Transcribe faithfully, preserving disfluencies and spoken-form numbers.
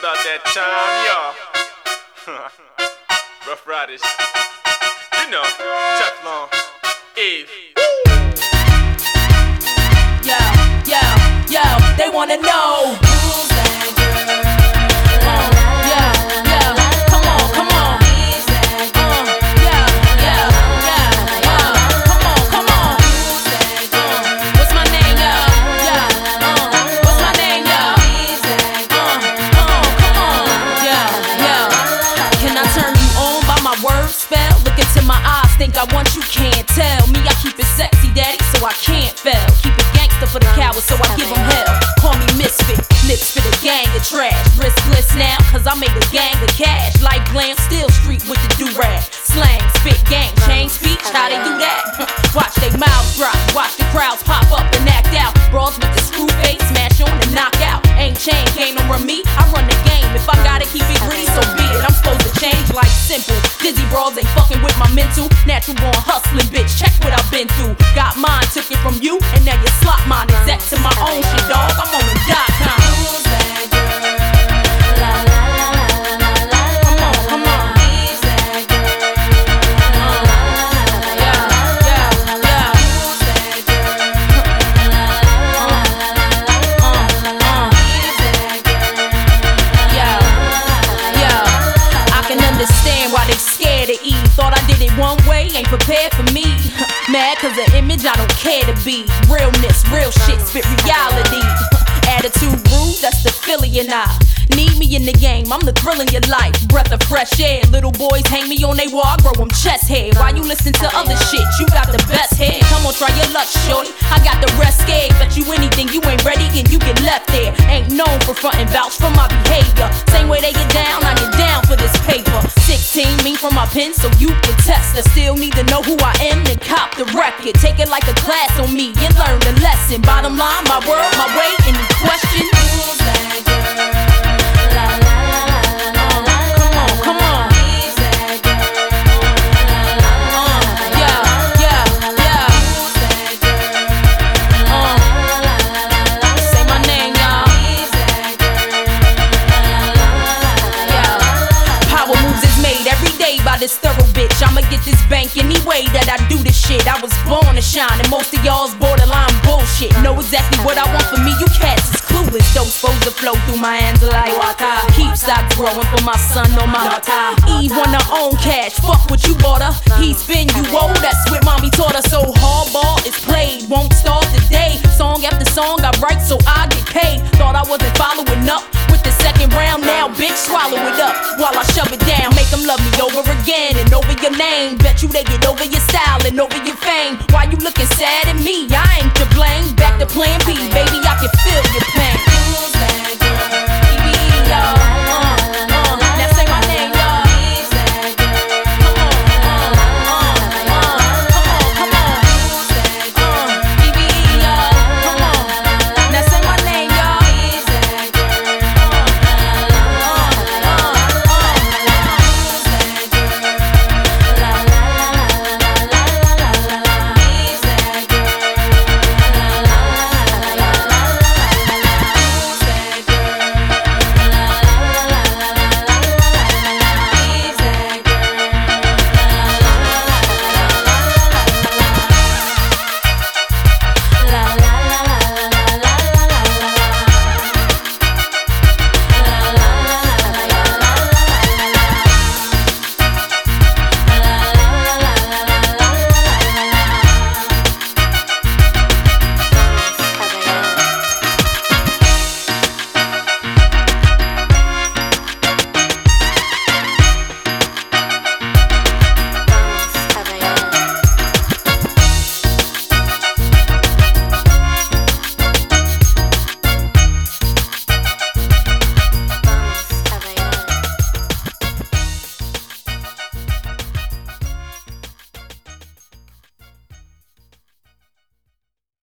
about that time, y'all. Rough Riders. You know, Teflon, Eve. Yo, yo, yo, they wanna know. Think I want you, can't tell me. I keep it sexy, daddy, so I can't fail. Keep it gangster for the cowards, so I give them hell. Call me misfit, lips for the gang of trash. Riskless now, cause I made a gang of cash. Like glam, still street with the do-rag. Slang, spit, gang, change speech, how they do that? Watch they mouths drop, watch the crowds pop up and act out. Brawls with the screw face, smash on and knock out. Ain't chain, game don't run me, I run the game. If I gotta keep it gritty, so be it. I'm supposed to change like simple. Dizzy brawls ain't fucking with my mental. Natural born hustling, bitch, check what I've been through. Got mine, took it from you, and now you slot mine. Exact to my own shit, dog, I'm on the dot com. Thought I did it one way, ain't prepared for me. Mad cause the image I don't care to be. Realness, real shit, spit reality. Attitude rude, that's the Philly and I. Need me in the game, I'm the thrill in your life. Breath of fresh air, little boys hang me on they wall, I grow them chest hair. Why you listen to other shit? You got the best hair. Come on, try your luck, shorty. I got the rest scared. Bet you anything, you ain't ready and you get left there. Ain't known for frontin' vouch for my behavior. Same way they get down, I get down for this paper. Sixteen, me from my pen, so you can test. I still need to know who I am, then cop the record. Take it like a class on me and learn the lesson. Bottom line, my world, my way, any question? Who's that girl? This thorough bitch, I'ma get this bank any way that I do this shit. I was born to shine, and most of y'all's borderline bullshit. Know exactly what I want for me, you cats is clueless. Don't supposed to flow through my hands like water. Keep stocks growing for my son on my water. Eve want her own cash, fuck what you bought her. He spin you old, that's what mommy taught her. So hardball is played, won't start today. Song after song I write so I get paid. Thought I wasn't following up with the second round, now bitch swallow it up while I shove it down. Make them love me over again and over your name. Bet you they get over your style and over your fame. Why you looking sad at me? I ain't to blame. Back to plan B.